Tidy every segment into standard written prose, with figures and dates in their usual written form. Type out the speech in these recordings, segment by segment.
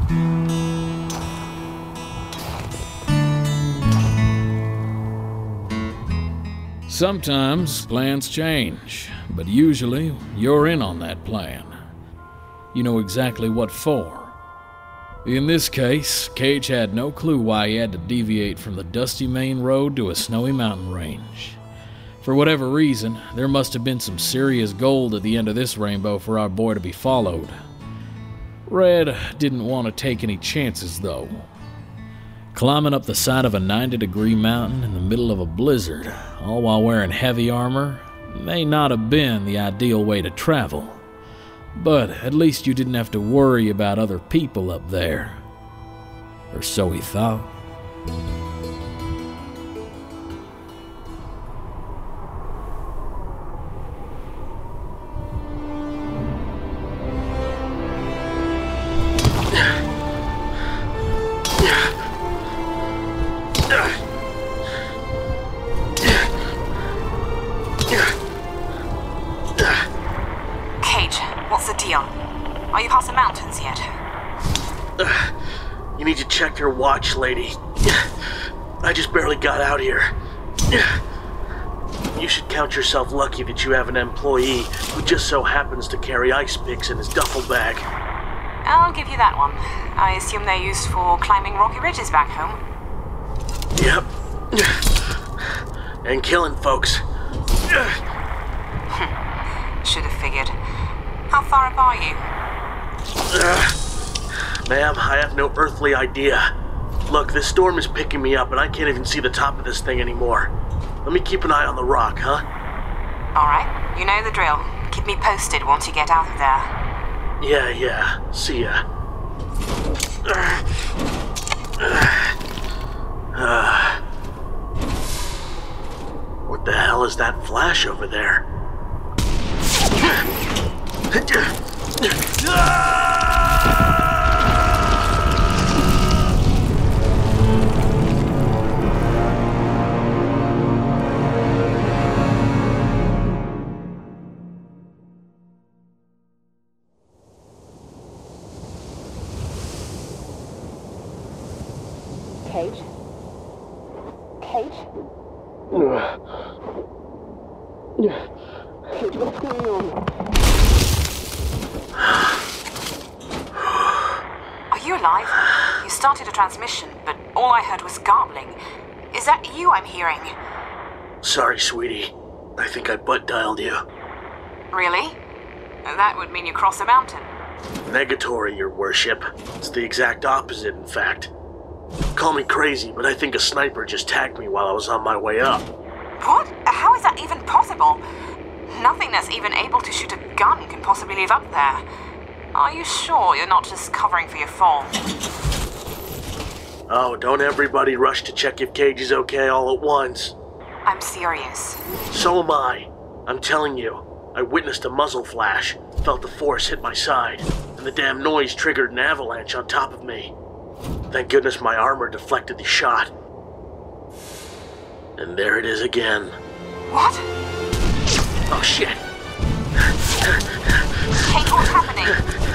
Sometimes plans change, but usually you're in on that plan. You know exactly what for. In this case, Cage had no clue why he had to deviate from the dusty main road to a snowy mountain range. For whatever reason, there must have been some serious gold at the end of this rainbow for our boy to be followed. Red didn't want to take any chances, though. Climbing up the side of a 90-degree mountain in the middle of a blizzard, all while wearing heavy armor, may not have been the ideal way to travel. But at least you didn't have to worry about other people up there. Or so he thought. What's the deal? Are you past the mountains yet? You need to check your watch, lady. I just barely got out here. You should count yourself lucky that you have an employee who just so happens to carry ice picks in his duffel bag. I'll give you that one. I assume they're used for climbing rocky ridges back home. Yep. And killing folks. Should have figured. How far up are you? Ma'am, I have no earthly idea. Look, this storm is picking me up and I can't even see the top of this thing anymore. Let me keep an eye on the rock, huh? Alright, you know the drill. Keep me posted once you get out of there. Yeah. See ya. What the hell is that flash over there? Cage? Cage? Cage, what's going on? Are you alive? You started a transmission, but all I heard was garbling. Is that you I'm hearing? Sorry, sweetie. I think I butt-dialed you. Really? That would mean you cross a mountain. Negatory, your worship. It's the exact opposite, in fact. Call me crazy, but I think a sniper just tagged me while I was on my way up. What? How is that even possible? Nothing that's even able to shoot a gun can possibly live up there. Are you sure you're not just covering for your fall? Oh, don't everybody rush to check if Cage is okay all at once. I'm serious. So am I. I'm telling you, I witnessed a muzzle flash, felt the force hit my side, and the damn noise triggered an avalanche on top of me. Thank goodness my armor deflected the shot. And there it is again. What? Oh shit! Kate, what's happening?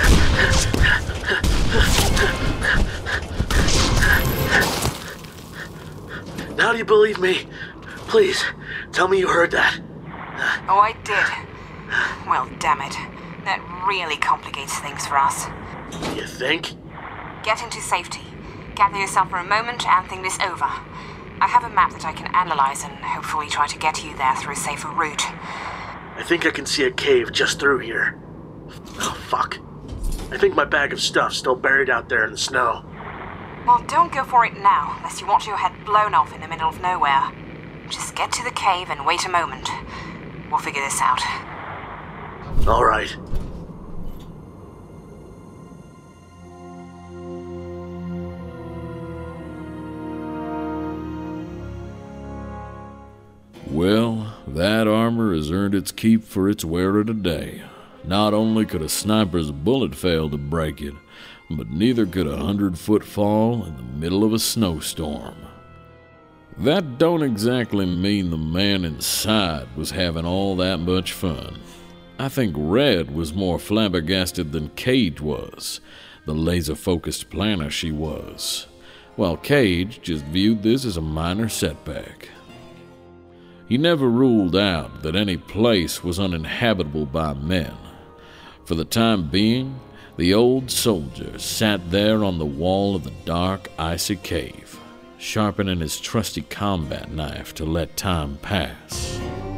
Now do you believe me? Please, tell me you heard that. Oh, I did. Well, damn it. That really complicates things for us. You think? Get into safety. Gather yourself for a moment and think this over. I have a map that I can analyze and hopefully try to get you there through a safer route. I think I can see a cave just through here. Oh, fuck. I think my bag of stuff's still buried out there in the snow. Well, don't go for it now, unless you want your head blown off in the middle of nowhere. Just get to the cave and wait a moment. We'll figure this out. All right. Well, that armor has earned its keep for its wearer today. Not only could a sniper's bullet fail to break it, but neither could a 100-foot fall in the middle of a snowstorm. That don't exactly mean the man inside was having all that much fun. I think Red was more flabbergasted than Cage was. the laser-focused planner she was, while Cage just viewed this as a minor setback. He never ruled out that any place was uninhabitable by men. For the time being, the old soldier sat there on the wall of the dark, icy cave, sharpening his trusty combat knife to let time pass.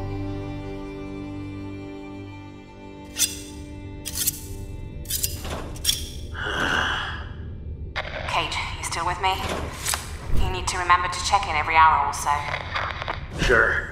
Cage, you still with me? You need to remember to check in every hour or so. Sure.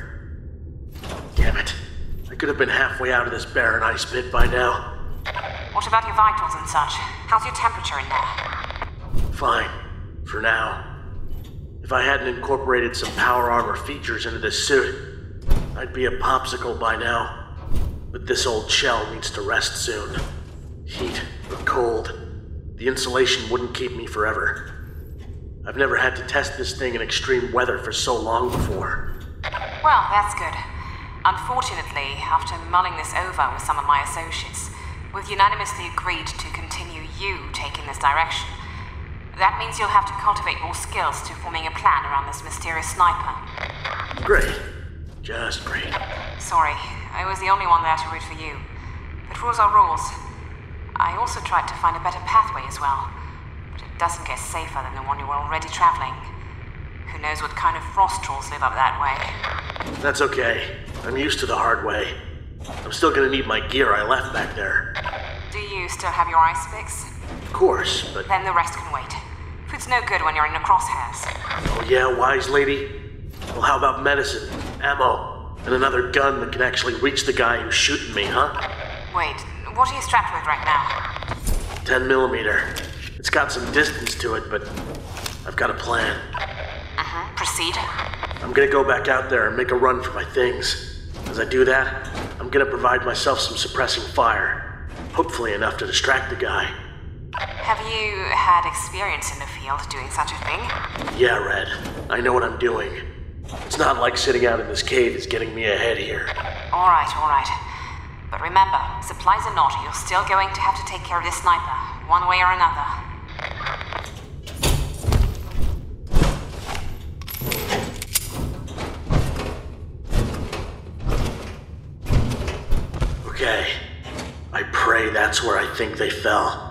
Damn it. I could have been halfway out of this barren ice pit by now. What about your vitals and such? How's your temperature in there? Fine. For now. If I hadn't incorporated some power armor features into this suit, I'd be a popsicle by now. But this old shell needs to rest soon. Heat or cold, the insulation wouldn't keep me forever. I've never had to test this thing in extreme weather for so long before. Well, that's good. Unfortunately, after mulling this over with some of my associates, we've unanimously agreed to continue you taking this direction. That means you'll have to cultivate more skills to forming a plan around this mysterious sniper. Great. Just great. Sorry, I was the only one there to root for you. But rules are rules. I also tried to find a better pathway as well, but it doesn't get safer than the one you were already traveling. Who knows what kind of frost trolls live up that way? That's okay. I'm used to the hard way. I'm still gonna need my gear I left back there. Do you still have your ice picks? Of course, but... Then the rest can wait. Food's no good when you're in the crosshairs. Oh yeah, wise lady? Well, how about medicine, ammo, and another gun that can actually reach the guy who's shooting me, huh? Wait, what are you strapped with right now? 10mm. It's got some distance to it, but I've got a plan. Proceed. I'm gonna go back out there and make a run for my things. As I do that, I'm gonna provide myself some suppressing fire. Hopefully enough to distract the guy. Have you had experience in the field doing such a thing? Yeah, Red. I know what I'm doing. It's not like sitting out in this cave is getting me ahead here. All right. But remember, supplies or not, you're still going to have to take care of this sniper, one way or another. Okay. I pray that's where I think they fell.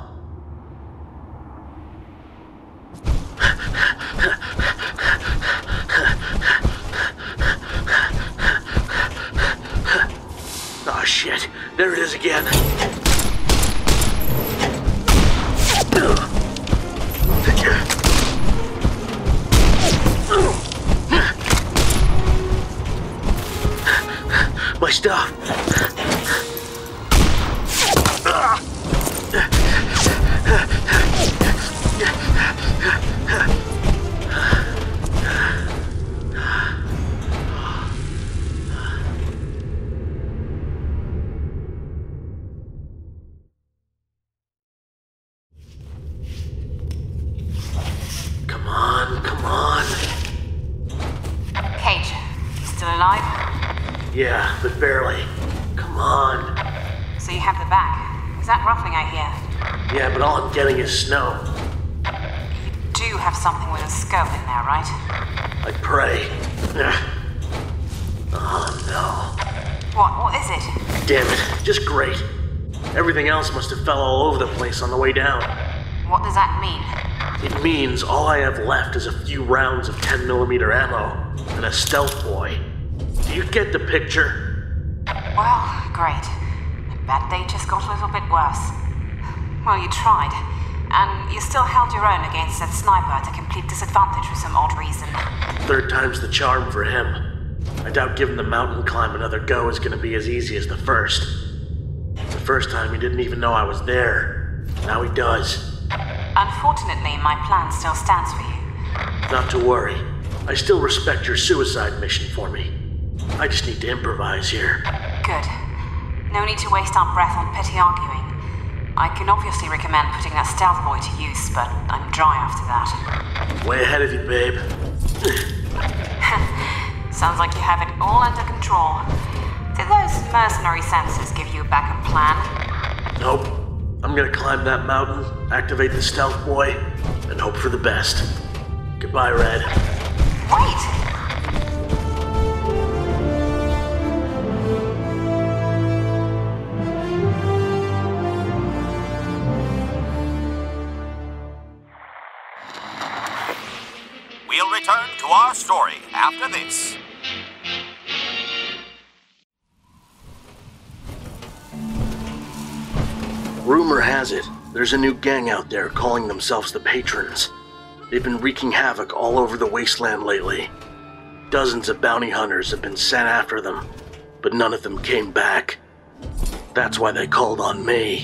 Oh shit, there it is again. My stuff. Come on. Cage, you still alive? Yeah, but barely. Come on. So you have the bag. Is that ruffling I hear? Yeah, but all I'm getting is snow. You do have something with a scope in there, right? I pray. Oh no. What is it? Damn it, just great. Everything else must have fell all over the place on the way down. What does that mean? It means all I have left is a few rounds of 10mm ammo and a stealth boy. Do you get the picture? Well, great. The bad day just got a little bit worse. Well, you tried. And you still held your own against that sniper at a complete disadvantage for some odd reason. Third time's the charm for him. I doubt giving the mountain climb another go is gonna be as easy as the first. The first time he didn't even know I was there. Now he does. Unfortunately, my plan still stands for you. Not to worry. I still respect your suicide mission for me. I just need to improvise here. Good. No need to waste our breath on petty arguing. I can obviously recommend putting that stealth boy to use, but I'm dry after that. Way ahead of you, babe. Sounds like you have it all under control. Did those mercenary sensors give you a backup plan? Nope. I'm I'm gonna climb that mountain, activate the stealth boy, and hope for the best. Goodbye, Red. Wait! We'll return to our story after this. Rumor has it, there's a new gang out there calling themselves the Patrons. They've been wreaking havoc all over the wasteland lately. Dozens of bounty hunters have been sent after them, but none of them came back. That's why they called on me.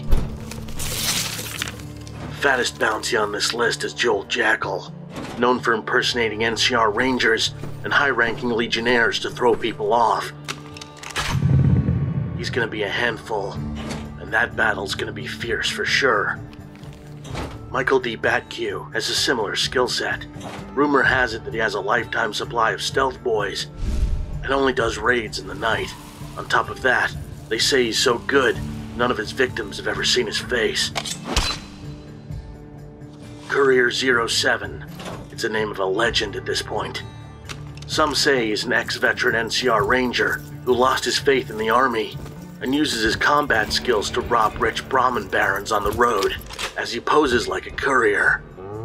Fattest bounty on this list is Joel Jackal, known for impersonating NCR Rangers and high-ranking Legionnaires to throw people off. He's gonna be a handful, and that battle's gonna be fierce for sure. Michael D. Batque has a similar skill set. Rumor has it that he has a lifetime supply of stealth boys, and only does raids in the night. On top of that, they say he's so good, none of his victims have ever seen his face. Courier 07. It's the name of a legend at this point. Some say he's an ex-veteran NCR Ranger who lost his faith in the army and uses his combat skills to rob rich Brahmin barons on the road as he poses like a courier.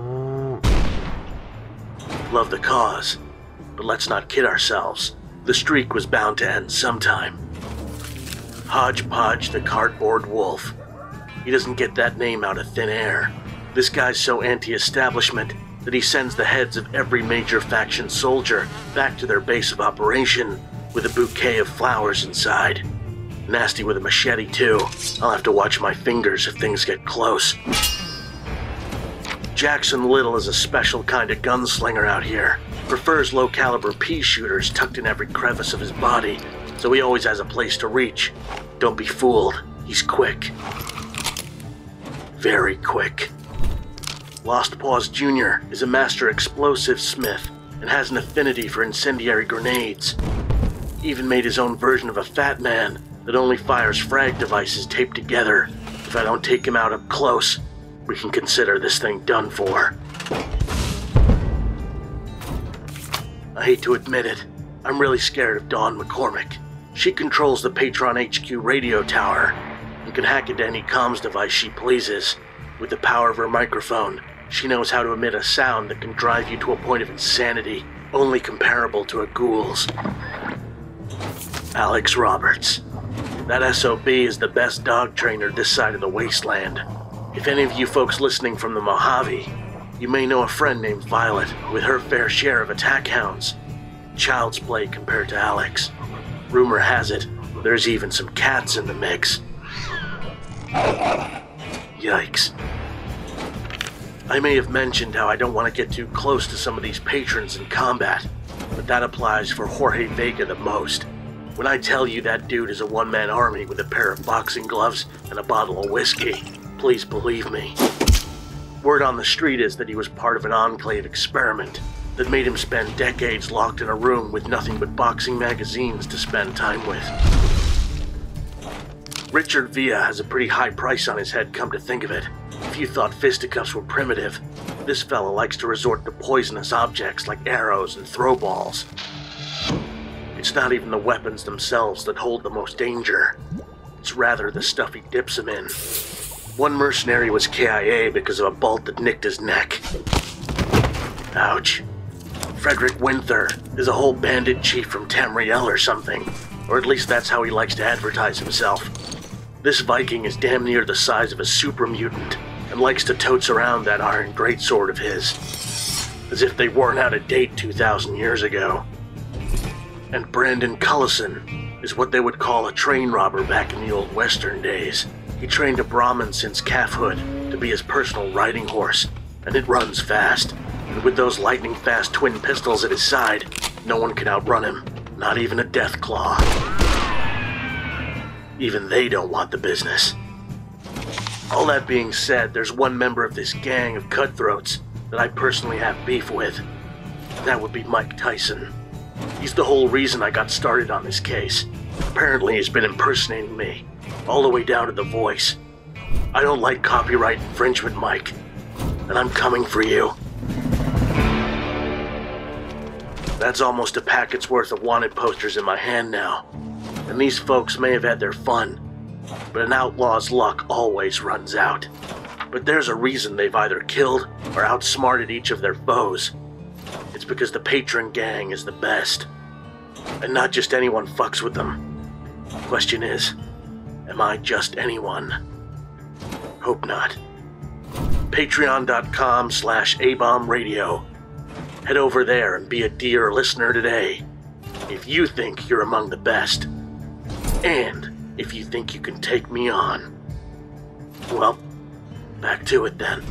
Love the cause, but let's not kid ourselves. The streak was bound to end sometime. Hodgepodge the Cardboard Wolf. He doesn't get that name out of thin air. This guy's so anti-establishment that he sends the heads of every major faction soldier back to their base of operation with a bouquet of flowers inside. Nasty with a machete too. I'll have to watch my fingers if things get close. Jackson Little is a special kind of gunslinger out here. Prefers low-caliber pea shooters tucked in every crevice of his body, so he always has a place to reach. Don't be fooled, he's quick. Very quick. Lost Paws Jr. is a master explosive smith and has an affinity for incendiary grenades. He even made his own version of a fat man that only fires frag devices taped together. If I don't take him out up close, we can consider this thing done for. I hate to admit it, I'm really scared of Dawn McCormick. She controls the Patron HQ radio tower and can hack into any comms device she pleases. With the power of her microphone, she knows how to emit a sound that can drive you to a point of insanity, only comparable to a ghoul's. Alex Roberts. That SOB is the best dog trainer this side of the wasteland. If any of you folks listening from the Mojave, you may know a friend named Violet with her fair share of attack hounds. Child's play compared to Alex. Rumor has it, there's even some cats in the mix. Yikes. I may have mentioned how I don't want to get too close to some of these patrons in combat, but that applies for Jorge Vega the most. When I tell you that dude is a one-man army with a pair of boxing gloves and a bottle of whiskey, please believe me. Word on the street is that he was part of an enclave experiment that made him spend decades locked in a room with nothing but boxing magazines to spend time with. Richard Villa has a pretty high price on his head, come to think of it. If you thought fisticuffs were primitive, this fella likes to resort to poisonous objects like arrows and throw balls. It's not even the weapons themselves that hold the most danger. It's rather the stuff he dips them in. One mercenary was KIA because of a bolt that nicked his neck. Ouch. Frederick Winther is a whole bandit chief from Tamriel or something, or at least that's how he likes to advertise himself. This Viking is damn near the size of a super mutant and likes to totes around that iron greatsword of his, as if they weren't out of date 2,000 years ago. And Brandon Cullison is what they would call a train robber back in the old Western days. He trained a Brahmin since calfhood to be his personal riding horse, and it runs fast. And with those lightning-fast twin pistols at his side, no one can outrun him, not even a Deathclaw. Even they don't want the business. All that being said, there's one member of this gang of cutthroats that I personally have beef with. That would be Mike Tyson. He's the whole reason I got started on this case. Apparently he's been impersonating me, all the way down to the voice. I don't like copyright infringement, Mike. And I'm coming for you. That's almost a packet's worth of wanted posters in my hand now. And these folks may have had their fun, but an outlaw's luck always runs out. But there's a reason they've either killed or outsmarted each of their foes. It's because the Patron Gang is the best. And not just anyone fucks with them. Question is, am I just anyone? Hope not. Patreon.com/ABombRadio. Head over there and be a dear listener today. If you think you're among the best. And if you think you can take me on. Well, back to it then.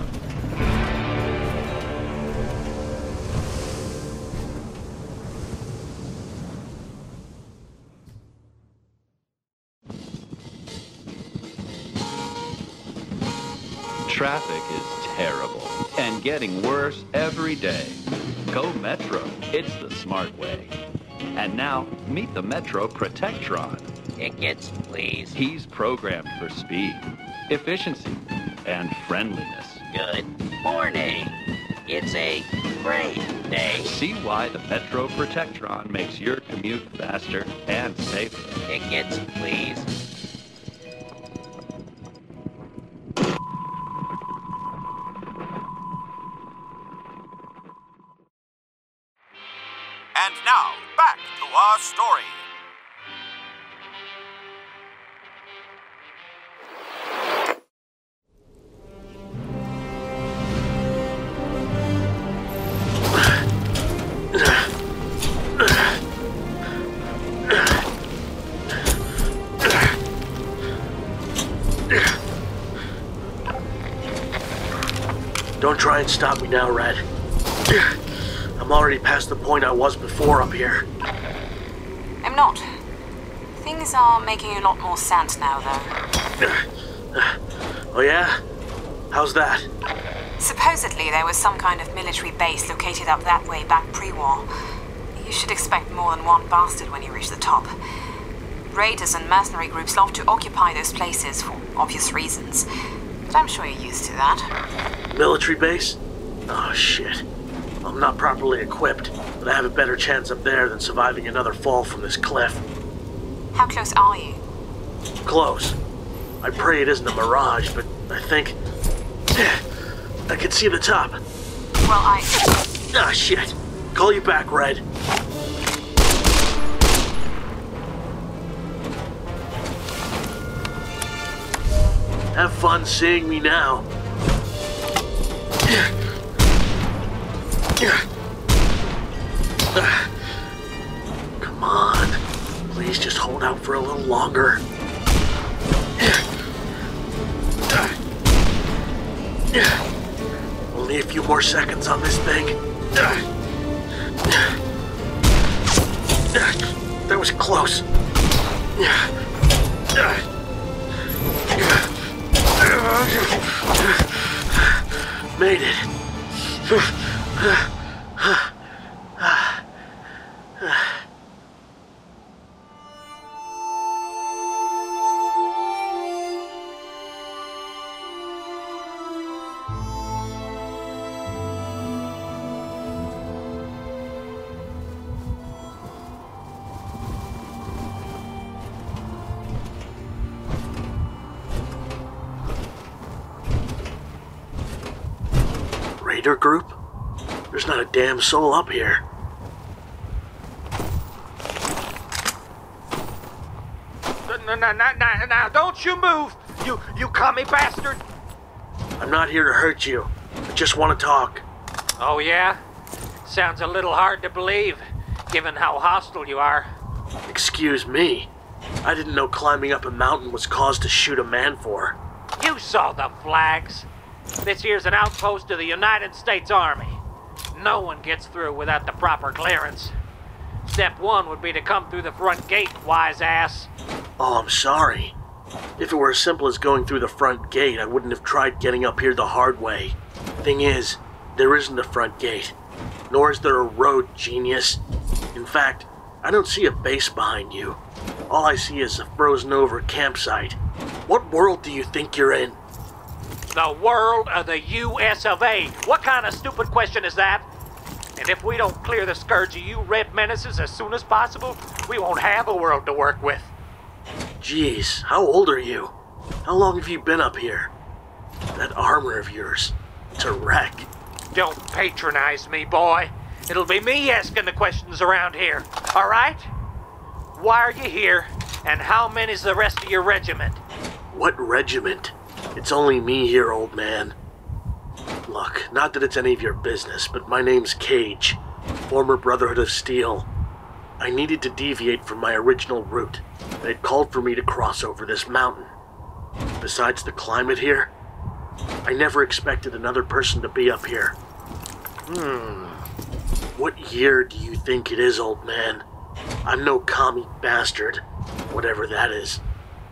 Traffic is terrible and getting worse every day. Go Metro. It's the smart way. And now, meet the Metro Protectron. Tickets, please. He's programmed for speed, efficiency, and friendliness. Good morning. It's a great day. See why the Metro Protectron makes your commute faster and safer. Tickets, please. And now, back to our story. Don't try and stop me now, Red. I'm already past the point I was before up here. I'm not. Things are making a lot more sense now, though. Oh yeah? How's that? Supposedly there was some kind of military base located up that way back pre-war. You should expect more than one bastard when you reach the top. Raiders and mercenary groups love to occupy those places for obvious reasons. But I'm sure you're used to that. Military base? Oh shit. I'm not properly equipped, but I have a better chance up there than surviving another fall from this cliff. How close are you? Close. I pray it isn't a mirage, but I think... I can see the top. Well, Ah, shit. Call you back, Red. Have fun seeing me now. Come on. Please just hold out for a little longer. Only a few more seconds on this thing. That was close. Made it. Raider group? There's not a damn soul up here. Now, don't you move, you commie bastard! I'm not here to hurt you. I just want to talk. Oh, yeah? Sounds a little hard to believe, given how hostile you are. Excuse me. I didn't know climbing up a mountain was cause to shoot a man for. You saw the flags. This here's an outpost of the United States Army. No one gets through without the proper clearance. Step one would be to come through the front gate, wise ass. Oh, I'm sorry. If it were as simple as going through the front gate, I wouldn't have tried getting up here the hard way. Thing is, there isn't a front gate. Nor is there a road, genius. In fact, I don't see a base behind you. All I see is a frozen-over campsite. What world do you think you're in? The world of the US of A. What kind of stupid question is that? And if we don't clear the scourge of you red menaces as soon as possible, we won't have a world to work with. Jeez, how old are you? How long have you been up here? That armor of yours, it's a wreck. Don't patronize me, boy. It'll be me asking the questions around here, all right? Why are you here, and how many's the rest of your regiment? What regiment? It's only me here, old man. Look, not that it's any of your business, but my name's Cage, former Brotherhood of Steel. I needed to deviate from my original route. They had called for me to cross over this mountain. Besides the climate here, I never expected another person to be up here. What year do you think it is, old man? I'm no commie bastard, whatever that is.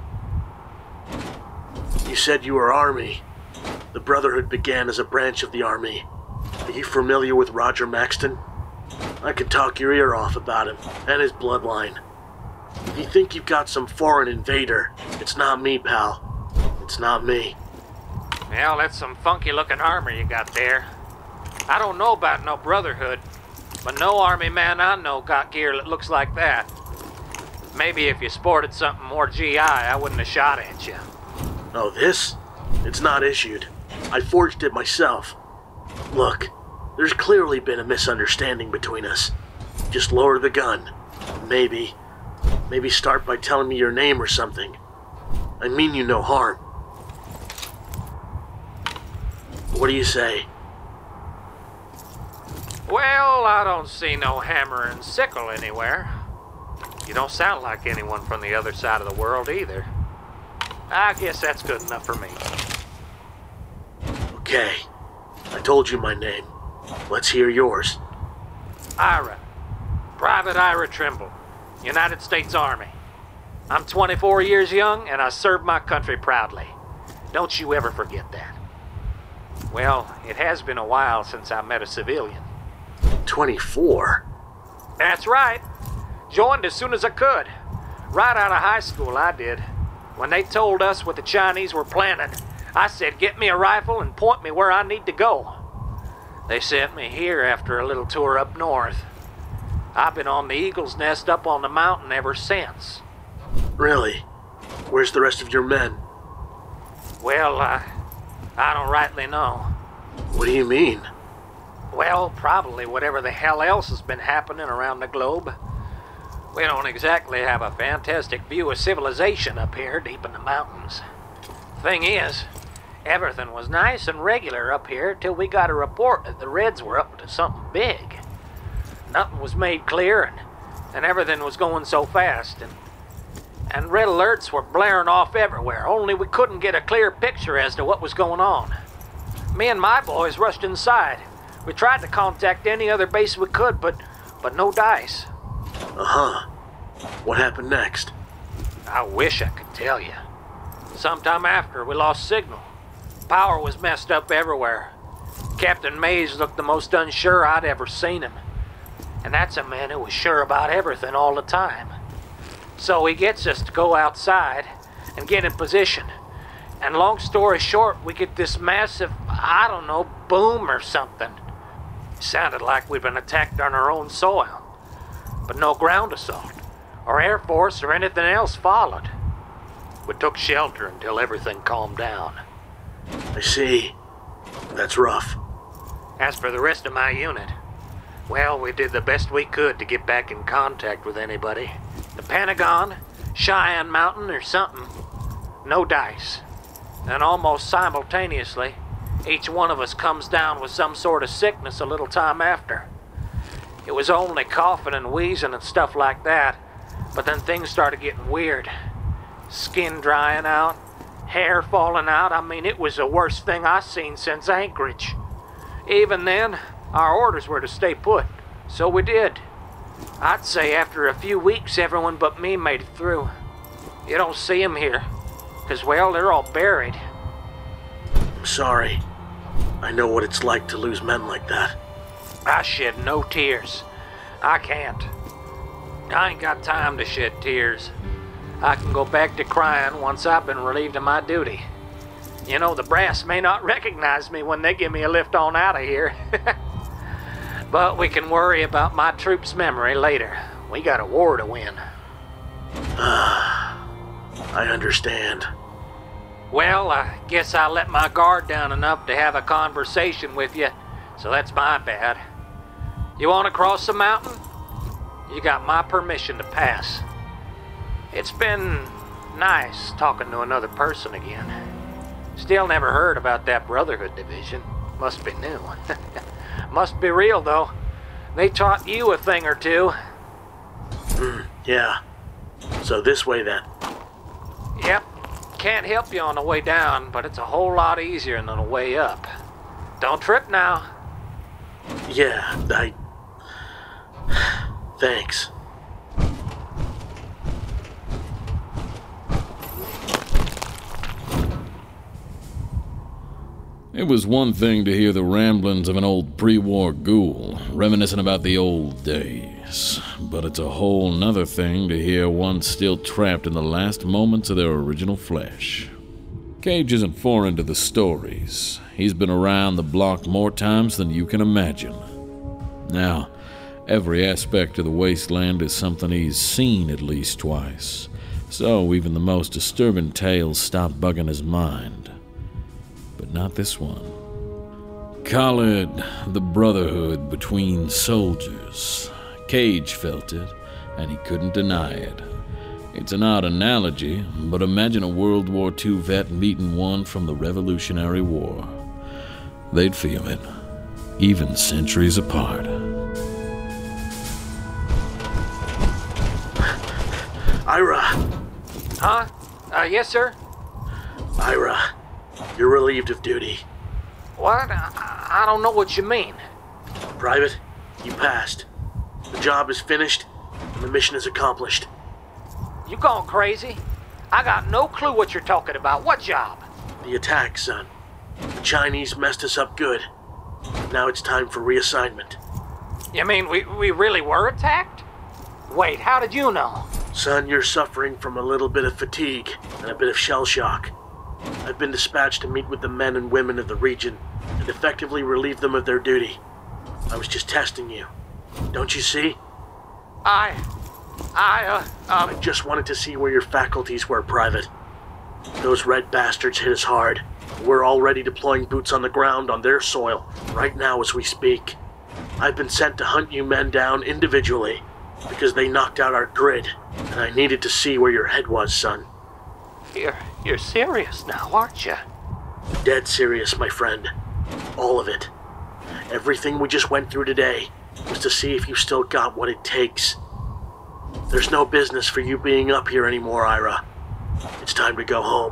You said you were Army. The Brotherhood began as a branch of the Army. Are you familiar with Roger Maxton? I could talk your ear off about him and his bloodline. If you think you've got some foreign invader, it's not me, pal. It's not me. Well, that's some funky-looking armor you got there. I don't know about no Brotherhood, but no Army man I know got gear that looks like that. Maybe if you sported something more GI, I wouldn't have shot at you. Oh, this? It's not issued. I forged it myself. Look, there's clearly been a misunderstanding between us. Just lower the gun. Maybe start by telling me your name or something. I mean you no harm. What do you say? Well, I don't see no hammer and sickle anywhere. You don't sound like anyone from the other side of the world either. I guess that's good enough for me. Okay, I told you my name. Let's hear yours. Ira. Private Ira Trimble, United States Army. I'm 24 years young, and I serve my country proudly. Don't you ever forget that. Well, it has been a while since I met a civilian. 24? That's right. Joined as soon as I could. Right out of high school, I did. When they told us what the Chinese were planning, I said, get me a rifle and point me where I need to go. They sent me here after a little tour up north. I've been on the Eagle's Nest up on the mountain ever since. Really? Where's the rest of your men? Well, I don't rightly know. What do you mean? Well, probably whatever the hell else has been happening around the globe. We don't exactly have a fantastic view of civilization up here deep in the mountains. Thing is, everything was nice and regular up here till we got a report that the Reds were up to something big. Nothing was made clear, and everything was going so fast, and red alerts were blaring off everywhere, only we couldn't get a clear picture as to what was going on. Me and my boys rushed inside. We tried to contact any other base we could, but no dice. Uh-huh. What happened next? I wish I could tell you. Sometime after, we lost signal. Power was messed up everywhere. Captain Mays looked the most unsure I'd ever seen him. And that's a man who was sure about everything all the time. So he gets us to go outside and get in position. And long story short, we get this massive, I don't know, boom or something. It sounded like we'd been attacked on our own soil. But no ground assault, or Air Force, or anything else followed. We took shelter until everything calmed down. I see. That's rough. As for the rest of my unit, well, we did the best we could to get back in contact with anybody. The Pentagon, Cheyenne Mountain, or something. No dice. And almost simultaneously, each one of us comes down with some sort of sickness a little time after. It was only coughing and wheezing and stuff like that, but then things started getting weird. Skin drying out, hair falling out. I mean, it was the worst thing I've seen since Anchorage. Even then, our orders were to stay put, so we did. I'd say after a few weeks, everyone but me made it through. You don't see them here, because, well, they're all buried. I'm sorry. I know what it's like to lose men like that. I shed no tears. I can't. I ain't got time to shed tears. I can go back to crying once I've been relieved of my duty. You know, the brass may not recognize me when they give me a lift on out of here. But we can worry about my troops' memory later. We got a war to win. I understand. Well, I guess I let my guard down enough to have a conversation with you, so that's my bad. You want to cross the mountain? You got my permission to pass. It's been nice talking to another person again. Still never heard about that Brotherhood division. Must be new. Must be real, though. They taught you a thing or two. Yeah. So this way, then. Yep. Can't help you on the way down, but it's a whole lot easier than the way up. Don't trip now. Yeah, Thanks. It was one thing to hear the ramblings of an old pre-war ghoul, reminiscing about the old days, but it's a whole nother thing to hear one still trapped in the last moments of their original flesh. Cage isn't foreign to the stories. He's been around the block more times than you can imagine. Now, every aspect of the wasteland is something he's seen at least twice, so even the most disturbing tales stop bugging his mind. But not this one. Call it the brotherhood between soldiers. Cage felt it, and he couldn't deny it. It's an odd analogy, but imagine a World War II vet meeting one from the Revolutionary War. They'd feel it, even centuries apart. Ira! Huh? Yes, sir? Ira, you're relieved of duty. What? I don't know what you mean. Private, you passed. The job is finished, and the mission is accomplished. You gone crazy? I got no clue what you're talking about. What job? The attack, son. The Chinese messed us up good. Now it's time for reassignment. You mean we really were attacked? Wait, how did you know? Son, you're suffering from a little bit of fatigue and a bit of shell shock. I've been dispatched to meet with the men and women of the region and effectively relieve them of their duty. I was just testing you. Don't you see? I just wanted to see where your faculties were, Private. Those red bastards hit us hard. We're already deploying boots on the ground on their soil, right now as we speak. I've been sent to hunt you men down individually, because they knocked out our grid, and I needed to see where your head was, son. You're serious now, aren't you? Dead serious, my friend. All of it. Everything we just went through today was to see if you still got what it takes. There's no business for you being up here anymore, Ira. It's time to go home.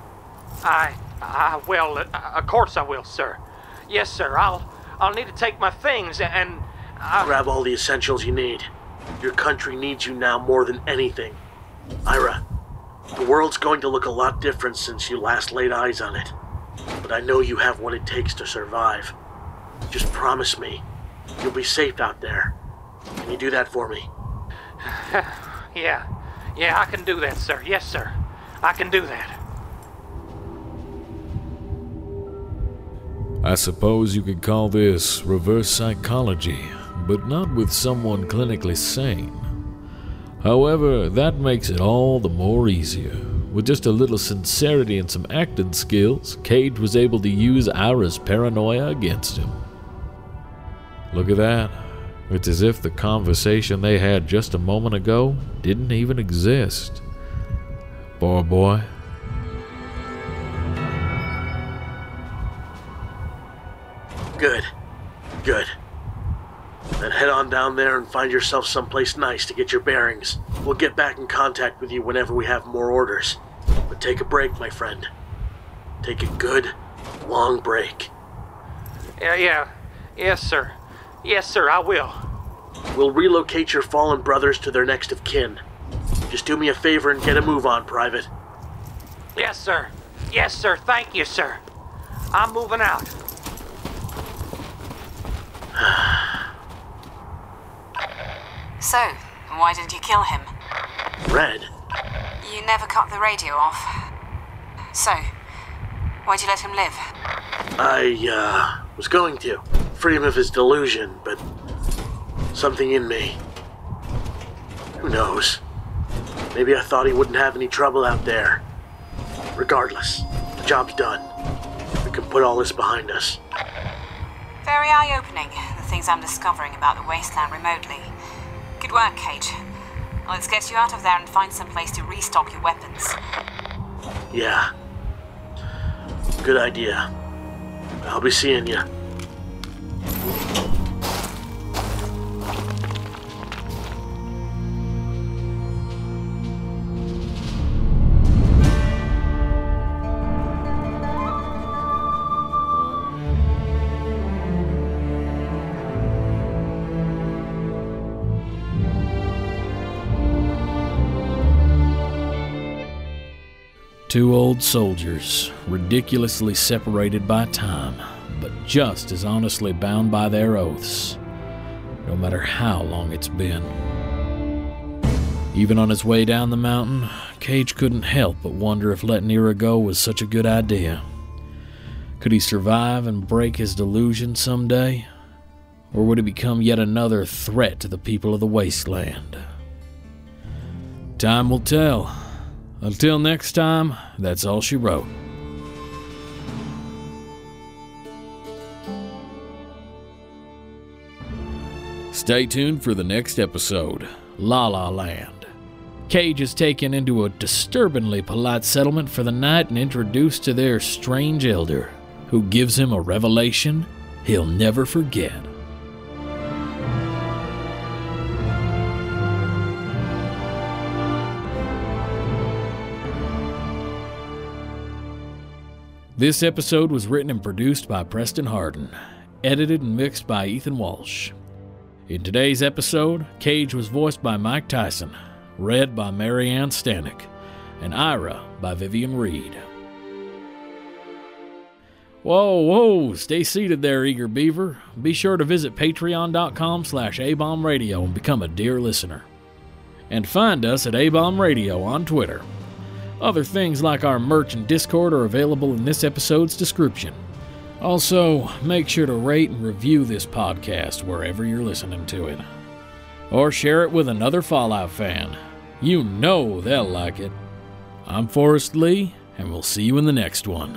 I will. Of course I will, sir. Yes, sir. I'll need to take my things and... Grab all the essentials you need. Your country needs you now more than anything. Ira, the world's going to look a lot different since you last laid eyes on it. But I know you have what it takes to survive. Just promise me, you'll be safe out there. Can you do that for me? Yeah, I can do that, sir. Yes, sir. I can do that. I suppose you could call this reverse psychology, but not with someone clinically sane. However, that makes it all the more easier. With just a little sincerity and some acting skills, Cage was able to use Ira's paranoia against him. Look at that. It's as if the conversation they had just a moment ago didn't even exist. Boy. Good. Then head on down there and find yourself someplace nice to get your bearings. We'll get back in contact with you whenever we have more orders. But take a break, my friend. Take a good, long break. Yeah. Yes, sir. Yes, sir, I will. We'll relocate your fallen brothers to their next of kin. Just do me a favor and get a move on, Private. Yes, sir. Yes, sir. Thank you, sir. I'm moving out. So, why did you kill him? Red? You never cut the radio off. So, Why'd you let him live? I was going to free him of his delusion, but something in me. Who knows? Maybe I thought he wouldn't have any trouble out there. Regardless, the job's done. We can put all this behind us. Very eye-opening, the things I'm discovering about the wasteland remotely. Good work, Cage. Let's get you out of there and find some place to restock your weapons. Yeah. Good idea. I'll be seeing you. Two old soldiers, ridiculously separated by time, but just as honestly bound by their oaths, no matter how long it's been. Even on his way down the mountain, Cage couldn't help but wonder if letting Ira go was such a good idea. Could he survive and break his delusion someday? Or would he become yet another threat to the people of the wasteland? Time will tell. Until next time, that's all she wrote. Stay tuned for the next episode, La La Land. Cage is taken into a disturbingly polite settlement for the night and introduced to their strange elder, who gives him a revelation he'll never forget. This episode was written and produced by Preston Hardin, edited and mixed by Ethan Walsh. In today's episode, Cage was voiced by Mike Tyson, read by Marianne Stanek, and Ira by Vivian Reed. Whoa, stay seated there, eager beaver. Be sure to visit patreon.com/ABombRadio and become a dear listener. And find us at ABomb Radio on Twitter. Other things like our merch and Discord are available in this episode's description. Also, make sure to rate and review this podcast wherever you're listening to it. Or share it with another Fallout fan. You know they'll like it. I'm Forrest Lee, and we'll see you in the next one.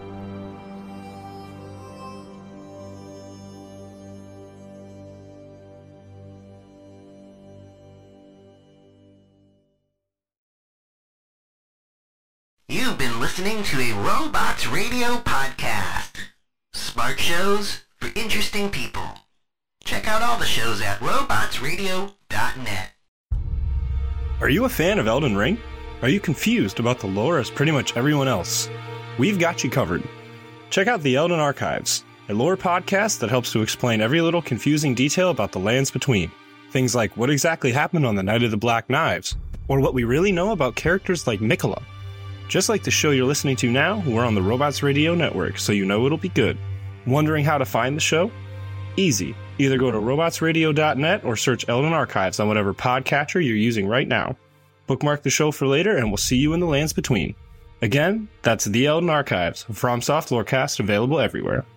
You've been listening to a Robots Radio podcast. Smart shows for interesting people. Check out all the shows at robotsradio.net. Are you a fan of Elden Ring? Are you confused about the lore as pretty much everyone else? We've got you covered. Check out the Elden Archives, a lore podcast that helps to explain every little confusing detail about the lands between. Things like what exactly happened on the Night of the Black Knives, or what we really know about characters like Nicola. Just like the show you're listening to now, we're on the Robots Radio Network, so you know it'll be good. Wondering how to find the show? Easy. Either go to robotsradio.net or search Elden Archives on whatever podcatcher you're using right now. Bookmark the show for later, and we'll see you in the lands between. Again, that's the Elden Archives, a FromSoft Lorecast available everywhere.